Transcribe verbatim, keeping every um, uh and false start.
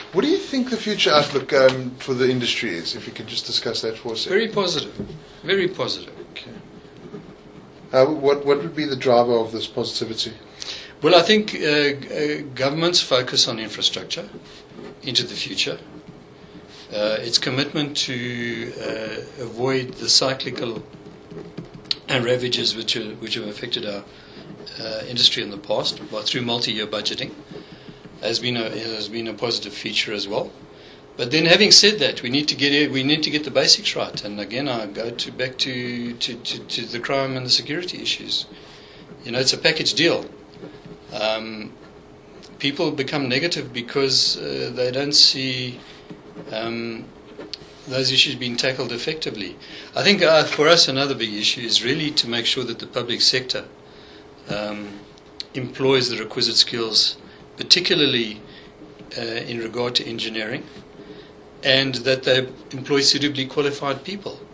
What do you think the future outlook um, for the industry is? If you could just discuss that for a second. Very positive. Very positive. Okay. Uh, what what would be the driver of this positivity? Well, I think uh, uh, government's focus on infrastructure into the future, uh, its commitment to uh, avoid the cyclical and ravages which are, which have affected our uh, industry in the past, but through multi-year budgeting, has been a has been a positive feature as well. But then, having said that, we need to get we need to get the basics right. And again, I go to back to to, to, to the crime and the security issues. You know, it's a package deal. Um, people become negative because uh, they don't see um, those issues being tackled effectively. I think uh, for us another big issue is really to make sure that the public sector um, employs the requisite skills, particularly uh, in regard to engineering, and that they employ suitably qualified people.